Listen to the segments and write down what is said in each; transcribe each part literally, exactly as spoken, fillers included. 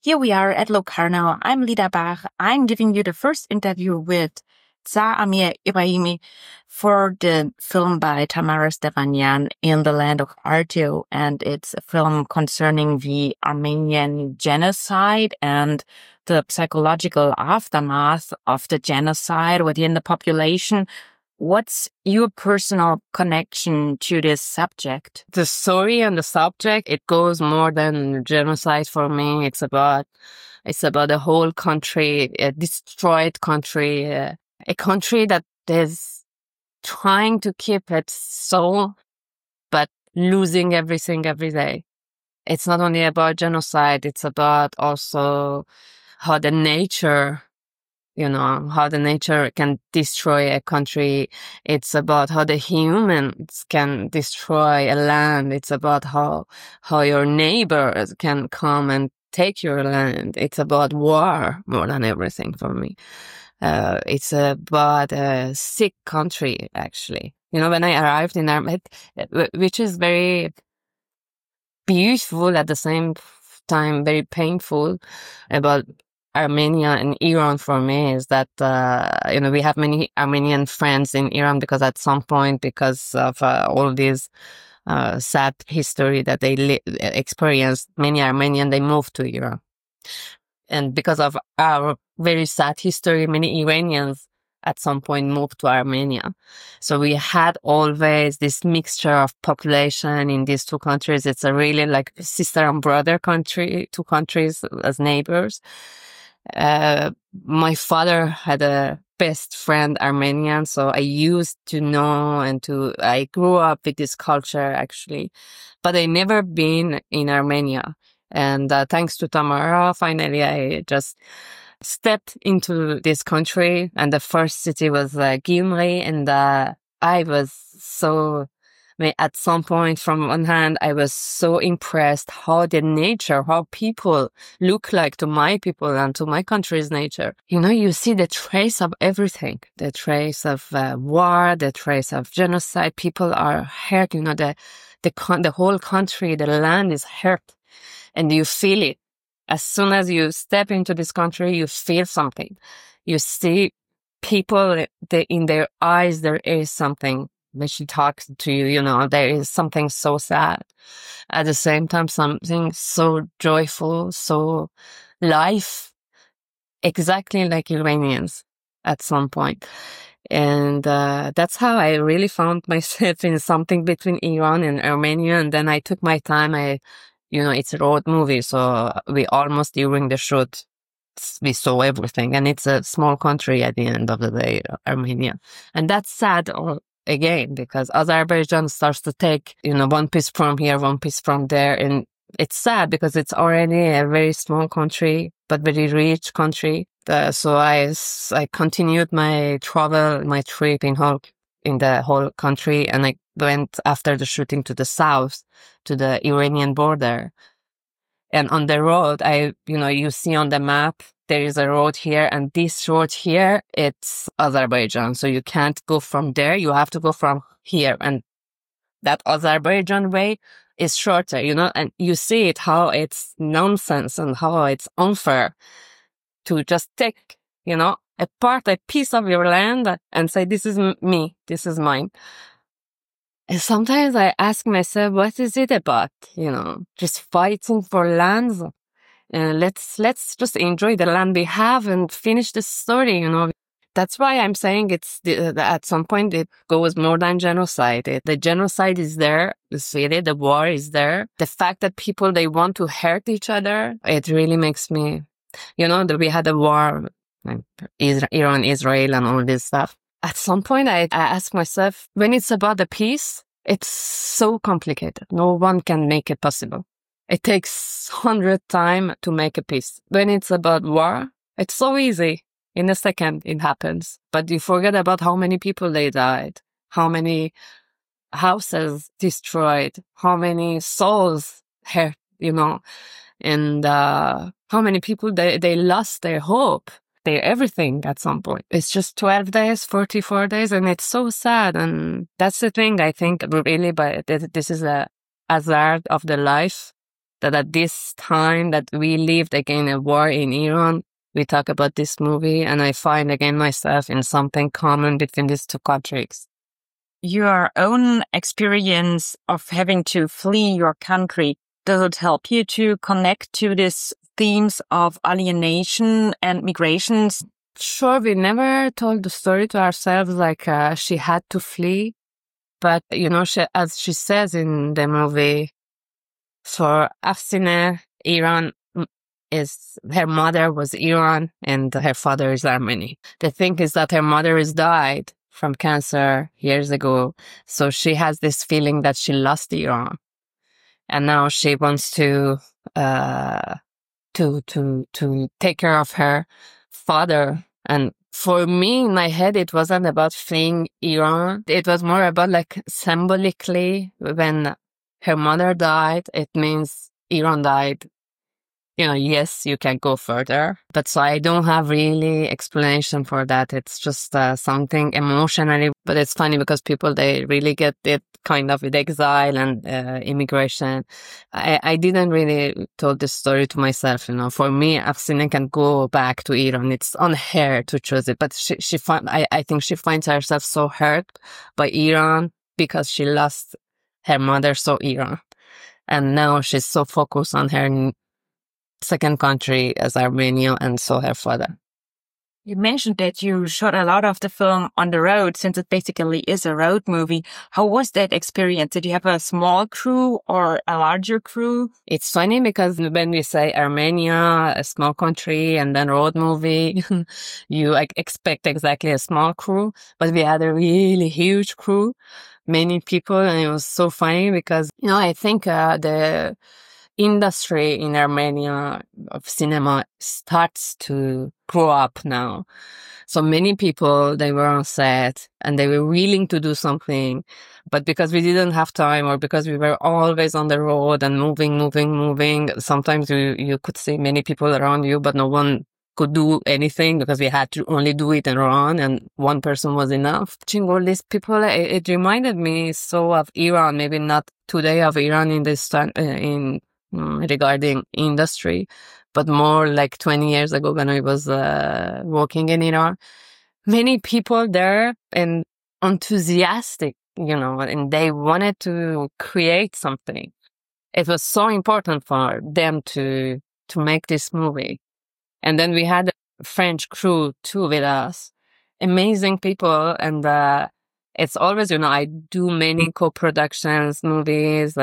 Here we are at Locarno. I'm Lida Bach. I'm giving you the first interview with Tsar Amir Ibrahimi for the film by Tamara Stefanyan, In the Land of Artio. And it's a film concerning the Armenian genocide and the psychological aftermath of the genocide within the population. What's your personal connection to this subject? The story and the subject, it goes more than genocide for me. It's about, it's about a whole country, a destroyed country, uh, a country that is trying to keep its soul, but losing everything every day. It's not only about genocide, it's about also how the nature, you know, how the nature can destroy a country. It's about how the humans can destroy a land. It's about how, how your neighbors can come and take your land. It's about war more than everything for me. Uh, it's about a sick country, actually. You know, when I arrived in Armenia, which is very beautiful at the same time, very painful about Armenia and Iran for me is that, uh, you know, we have many Armenian friends in Iran because at some point, because of uh, all this uh, sad history that they li- experienced, many Armenian, they moved to Iran. And because of our very sad history, many Iranians at some point moved to Armenia. So we had always this mixture of population in these two countries. It's a really like sister and brother country, two countries as neighbors. Uh, my father had a best friend Armenian, so I used to know and to, I grew up with this culture actually, but I never been in Armenia. And uh, thanks to Tamara, finally I just stepped into this country, and the first city was uh, Gyumri, and uh, I was so, I mean, at some point, from one hand, I was so impressed how the nature, how people look like to my people and to my country's nature. You know, you see the trace of everything, the trace of uh, war, the trace of genocide. People are hurt, you know, the, the, con- the whole country, the land is hurt, and you feel it. As soon as you step into this country, you feel something. You see people, they, in their eyes, there is something. When she talks to you, you know, there is something so sad. At the same time, something so joyful, so life, exactly like Iranians at some point. And uh, that's how I really found myself in something between Iran and Armenia. And then I took my time. I, you know, it's a road movie, so we almost during the shoot, we saw everything. And it's a small country at the end of the day, Armenia. And that's sad. Again, because Azerbaijan starts to take, you know, one piece from here, one piece from there. And it's sad because it's already a very small country, but very rich country. Uh, so I, I continued my travel, my trip in whole, in the whole country. And I went after the shooting to the south, to the Iranian border. And on the road, I, you know, you see on the map, there is a road here, and this road here, it's Azerbaijan. So you can't go from there. You have to go from here. And that Azerbaijan way is shorter, you know, and you see it, how it's nonsense and how it's unfair to just take, you know, a part, a piece of your land and say, this is m- me, this is mine. And sometimes I ask myself, what is it about? You know, just fighting for lands. Uh, let's, let's just enjoy the land we have and finish the story, you know. That's why I'm saying it's, the, the, at some point it goes more than genocide. It, the genocide is there. You see it. The war is there. The fact that people, they want to hurt each other, it really makes me, you know, that we had a war, like Israel, Iran, Israel and all this stuff. At some point I, I ask myself, when it's about the peace, it's so complicated. No one can make it possible. It takes hundred time to make a peace. When it's about war, it's so easy. In a second, it happens. But you forget about how many people they died, how many houses destroyed, how many souls hurt, you know, and uh, how many people they, they lost their hope, their everything at some point. It's just twelve days, forty-four days, and it's so sad. And that's the thing, I think, really, but this is a hazard of the life. that at this time that we lived again a war in Iran, we talk about this movie, and I find again myself in something common between these two countries. Your own experience of having to flee your country, does it help you to connect to these themes of alienation and migrations? Sure, we never told the story to ourselves like uh, she had to flee. But, you know, she, as she says in the movie, for Afsine, Iran is, her mother was Iran and her father is Armenian. The thing is that her mother has died from cancer years ago. So she has this feeling that she lost Iran. And now she wants to, uh, to, to, to take care of her father. And for me, in my head, it wasn't about fleeing Iran. It was more about like symbolically, when her mother died, it means Iran died. You know, yes, you can go further. But so I don't have really explanation for that. It's just uh, something emotionally. But it's funny because people, they really get it kind of with exile and uh, immigration. I, I didn't really tell this story to myself, you know. For me, Afsine can go back to Iran. It's on her to choose it. But she, she find, I, I think she finds herself so hurt by Iran because she lost her mother, so Iran. And now she's so focused on her second country as Armenia, and so her father. You mentioned that you shot a lot of the film on the road, since it basically is a road movie. How was that experience? Did you have a small crew or a larger crew? It's funny because when we say Armenia, a small country, and then road movie, you like expect exactly a small crew, but we had a really huge crew, many people, and it was so funny because, you know, I think uh, the industry in Armenia of cinema starts to grow up now. So many people, they were on set and they were willing to do something, but because we didn't have time or because we were always on the road and moving, moving, moving, sometimes you, you could see many people around you, but no one could do anything because we had to only do it and run, and one person was enough. Watching all these people, it, it reminded me so of Iran, maybe not today of Iran in this time, in regarding industry, but more like twenty years ago when I was uh, working in Iran. Many people there and enthusiastic, you know, and they wanted to create something. It was so important for them to to make this movie. And then we had a French crew too with us. Amazing people, and uh, it's always, you know, I do many co-productions, movies.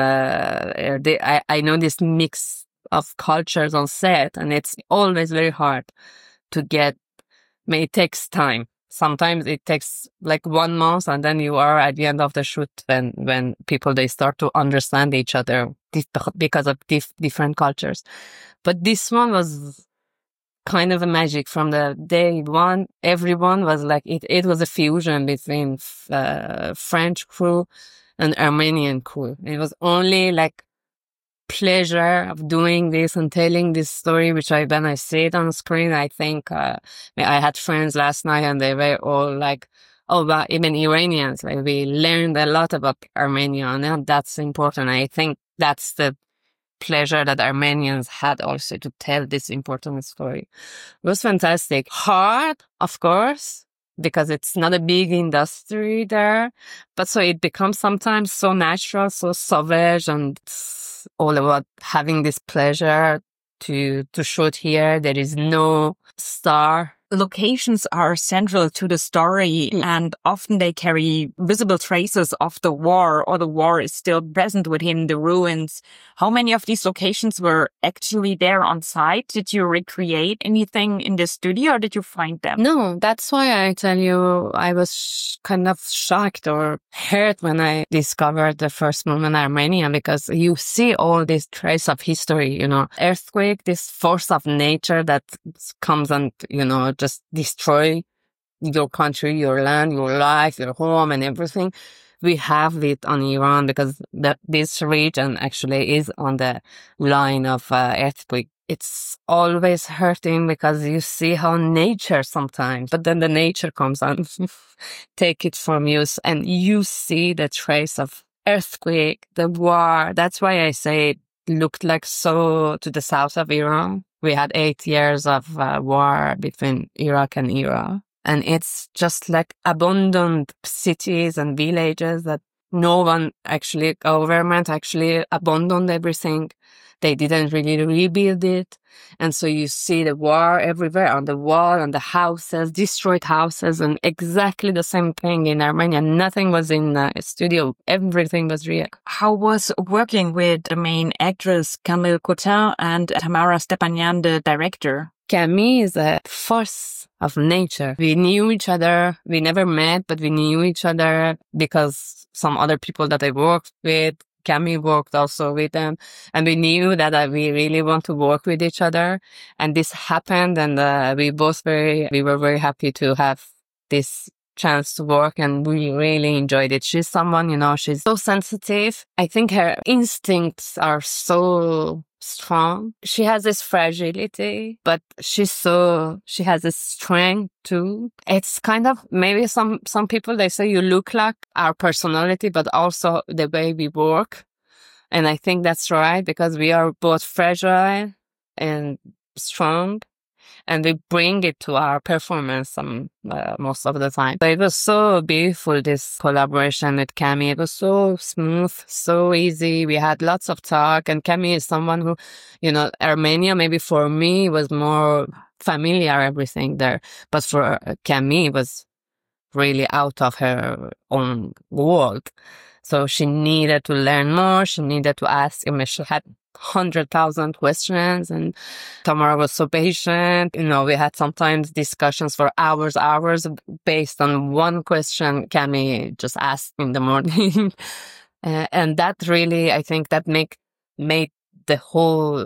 Uh, they, I, I know this mix of cultures on set, and it's always very hard to get. I mean, it takes time. Sometimes it takes like one month, and then you are at the end of the shoot when when people, they start to understand each other because of dif- different cultures. But this one was kind of a magic from the day one. Everyone was like, it, it was a fusion between uh, French crew and Armenian crew. It was only like pleasure of doing this and telling this story, which I, when I see it on screen, I think, uh, I had friends last night and they were all like, oh, but even Iranians, like, we learned a lot about Armenia, and that's important. I think that's the pleasure that Armenians had also to tell this important story. It was fantastic. Hard, of course, because it's not a big industry there, but so it becomes sometimes so natural, so savage, and it's all about having this pleasure to to shoot here. There is no star. Locations are central to the story, and often they carry visible traces of the war, or the war is still present within the ruins. How many of these locations were actually there on site? Did you recreate anything in the studio, or did you find them? No, that's why I tell you I was sh- kind of shocked or hurt when I discovered the first movement in Armenia, because you see all these traces of history, you know, earthquake, this force of nature that comes and, you know, just destroy your country, your land, your life, your home, and everything. We have it on Iran because the, this region actually is on the line of uh, earthquake. It's always hurting because you see how nature sometimes, but then the nature comes and take it from you, and you see the trace of earthquake, the war. That's why I say looked like so to the south of Iran. We had eight years of uh, war between Iraq and Iran. And it's just like abandoned cities and villages that no one actually, government actually abandoned everything. They didn't really rebuild it. And so you see the war everywhere on the wall, on the houses, destroyed houses, and exactly the same thing in Armenia. Nothing was in a studio. Everything was real. How was working with the main actress, Camille Cottin, and Tamara Stepanyan, the director? Camille is a force of nature. We knew each other. We never met, but we knew each other because some other people that I worked with, Camille worked also with them. And we knew that uh, we really want to work with each other. And this happened. And uh, we both very, we were very happy to have this chance to work, and we really enjoyed it. She's someone, you know, she's so sensitive. I think her instincts are so strong. She has this fragility, but she's so, she has this strength too. It's kind of, maybe some, some people, they say you look like our personality, but also the way we work. And I think that's right, because we are both fragile and strong. And we bring it to our performance um, uh, most of the time. So it was so beautiful, this collaboration with Camille. It was so smooth, so easy. We had lots of talk. And Camille is someone who, you know, Armenia, maybe for me, was more familiar, everything there. But for Camille, it was really out of her own world. So she needed to learn more. She needed to ask. I mean, she had hundred thousand questions, and Tamara was so patient. You know, we had sometimes discussions for hours, hours based on one question Camille just asked in the morning. uh, and that really, I think that make, made the whole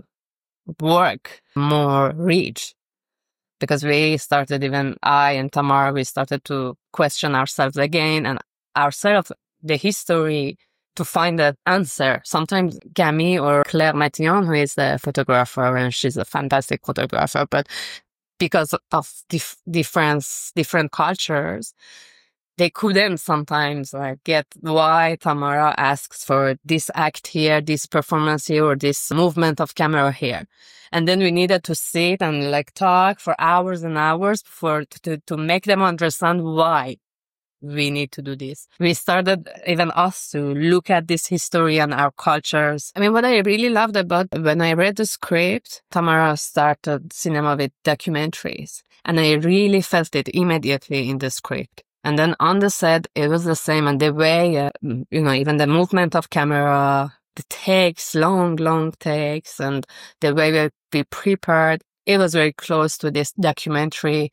work more rich. Because we started, even I and Tamara, we started to question ourselves again and ourselves, the history, to find that answer. Sometimes Camille or Claire Matillon, who is the photographer, and she's a fantastic photographer, but because of dif- difference, different cultures, they couldn't sometimes like get why Tamara asks for this act here, this performance here, or this movement of camera here. And then we needed to sit and like talk for hours and hours for to, to make them understand why we need to do this. We started, even us, to look at this history and our cultures. I mean, what I really loved about when I read the script, Tamara started cinema with documentaries. And I really felt it immediately in the script. And then on the set, it was the same. And the way, uh, you know, even the movement of camera, the takes, long, long takes, and the way we, we prepared, it was very close to this documentary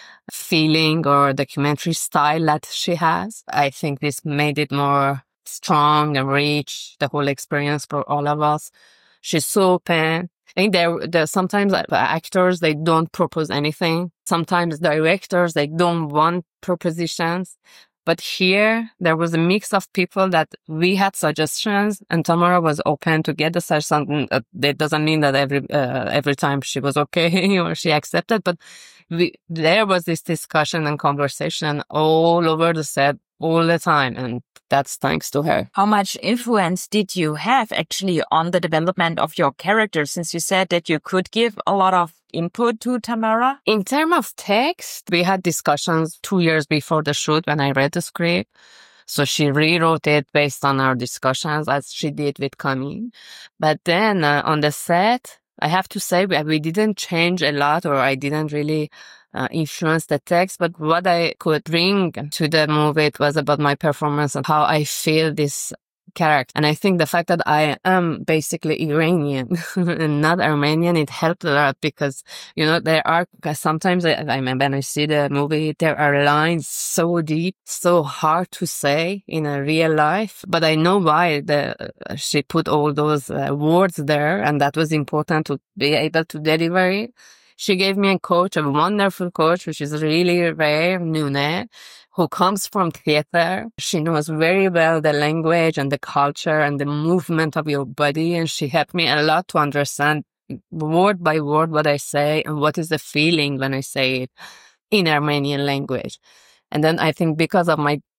feeling or documentary style that she has. I think this made it more strong and rich, the whole experience for all of us. She's so open. I think there, there sometimes actors, they don't propose anything. Sometimes directors, they don't want propositions. But here, there was a mix of people that we had suggestions, and Tamara was open to get the suggestion. That doesn't mean that every uh, every time she was okay or she accepted, but we, there was this discussion and conversation all over the set all the time, and that's thanks to her. How much influence did you have actually on the development of your character, since you said that you could give a lot of input to Tamara? In terms of text, we had discussions two years before the shoot when I read the script. So she rewrote it based on our discussions, as she did with Camille. But then uh, on the set, I have to say we, we didn't change a lot, or I didn't really uh, influence the text. But what I could bring to the movie, it was about my performance and how I feel this character. And I think the fact that I am basically Iranian and not Armenian, it helped a lot, because, you know, there are sometimes, I, I mean, when I see the movie, there are lines so deep, so hard to say in a real life. But I know why the, she put all those uh, words there, and that was important to be able to deliver it. She gave me a coach, a wonderful coach, which is really rare, Nune, who comes from theater. She knows very well the language and the culture and the movement of your body. And she helped me a lot to understand word by word what I say and what is the feeling when I say it in Armenian language. And then I think because of my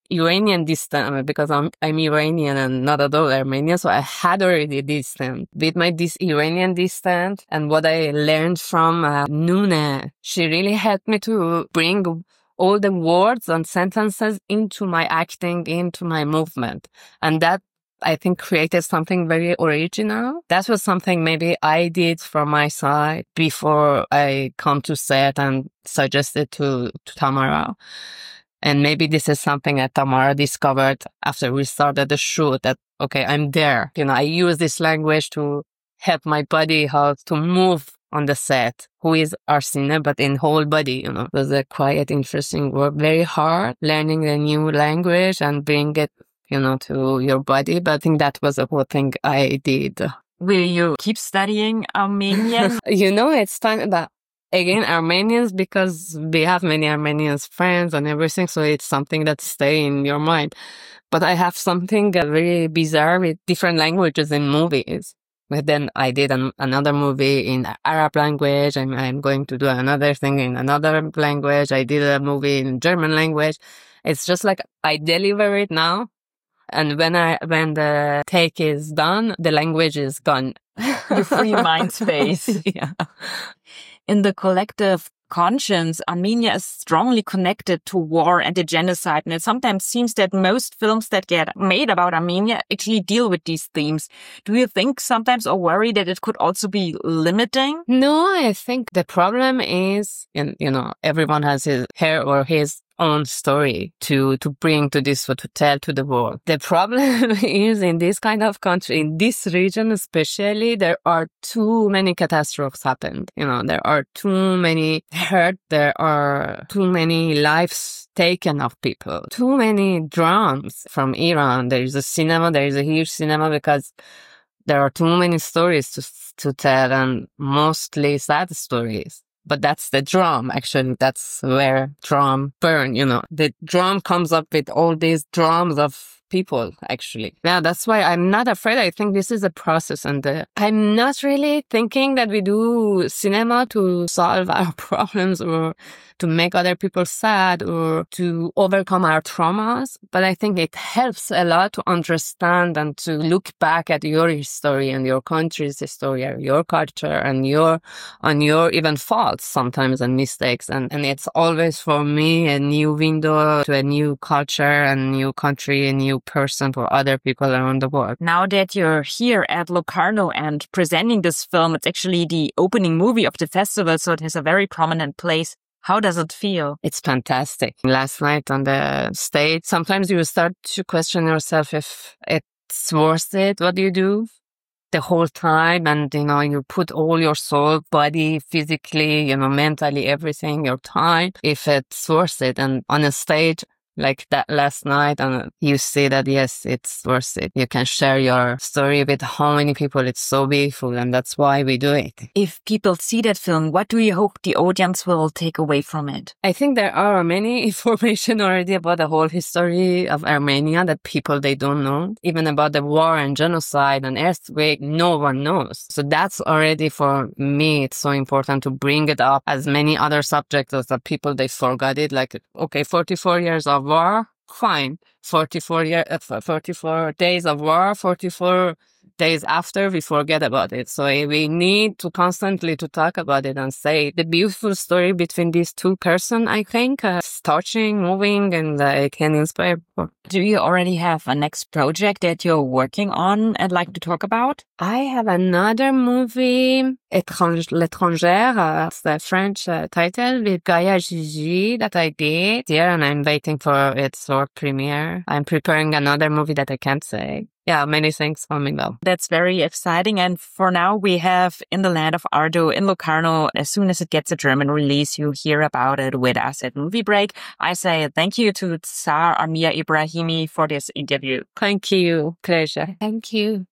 Iranian distance because I'm, I'm Iranian and not at all Armenian. So I had already distance with my this Iranian distance and what I learned from uh, Nune. She really helped me to bring all the words and sentences into my acting, into my movement. And that, I think, created something very original. That was something maybe I did from my side before I come to set and suggested to, to Tamara. And maybe this is something that Tamara discovered after we started the shoot that, okay, I'm there. You know, I use this language to help my body how to move on the set, who is Arsine, but in whole body, you know. It was a quite interesting work, very hard, learning a new language and bring it, you know, to your body. But I think that was the whole thing I did. Will you keep studying Armenian? You know, it's fun, but again, Armenians, because we have many Armenians friends and everything, so it's something that stay in your mind. But I have something very bizarre with different languages in movies. But then I did an, another movie in Arab language, and I'm going to do another thing in another language. I did a movie in German language. It's just like I deliver it now, and when I when the take is done, the language is gone. Your free mind space. Yeah. In the collective conscience, Armenia is strongly connected to war and the genocide. And it sometimes seems that most films that get made about Armenia actually deal with these themes. Do you think sometimes or worry that it could also be limiting? No, I think the problem is, you know, everyone has his her or his own story to, to bring to this, or to tell to the world. The problem is in this kind of country, in this region especially, there are too many catastrophes happened. You know, there are too many hurt, there are too many lives taken of people, too many dramas from Iran. There is a cinema, there is a huge cinema because there are too many stories to, to tell and mostly sad stories. But that's the drum, actually. That's where drum burn, you know. The drum comes up with all these drums of people, actually. Yeah, that's why I'm not afraid. I think this is a process. And uh, I'm not really thinking that we do cinema to solve our problems or to make other people sad or to overcome our traumas. But I think it helps a lot to understand and to look back at your history and your country's history or your culture and your, on your even faults sometimes and mistakes. And, and it's always for me a new window to a new culture and new country, a new person for other people around the world. Now that you're here at Locarno and presenting this film, it's actually the opening movie of the festival, so it has a very prominent place. How does it feel? It's fantastic. Last night on the stage, sometimes you start to question yourself if it's worth it, what you do the whole time. And, you know, you put all your soul, body, physically, you know, mentally, everything, your time, if it's worth it. And on a stage like that last night, and you see that, yes, it's worth it. You can share your story with how many people. It's so beautiful, and that's why we do it. If people see that film, what do you hope the audience will take away from it? I think there are many information already about the whole history of Armenia that people, they don't know. Even about the war and genocide and earthquake, no one knows. So that's already, for me, it's so important to bring it up as many other subjects as the people, they forgot it. Like, okay, forty-four years of war, fine. forty-four year, uh, forty-four days of war, forty-four days after, we forget about it. So we need to constantly to talk about it and say the beautiful story between these two persons, I think, uh, it's touching, moving, and uh, it can inspire people. Do you already have a next project that you're working on and like to talk about? I have another movie, Étrange, L'étrangère, uh, it's the French uh, title, with Gaia Gigi that I did here, and I'm waiting for its world premiere. I'm preparing another movie that I can't say. Yeah, many things coming up. That's very exciting. And for now, we have In the Land of Ardo in Locarno. As soon as it gets a German release, you hear about it with us at Movie Break. I say thank you to Tsar Amir Ibrahimi for this interview. Thank you. Pleasure. Thank you.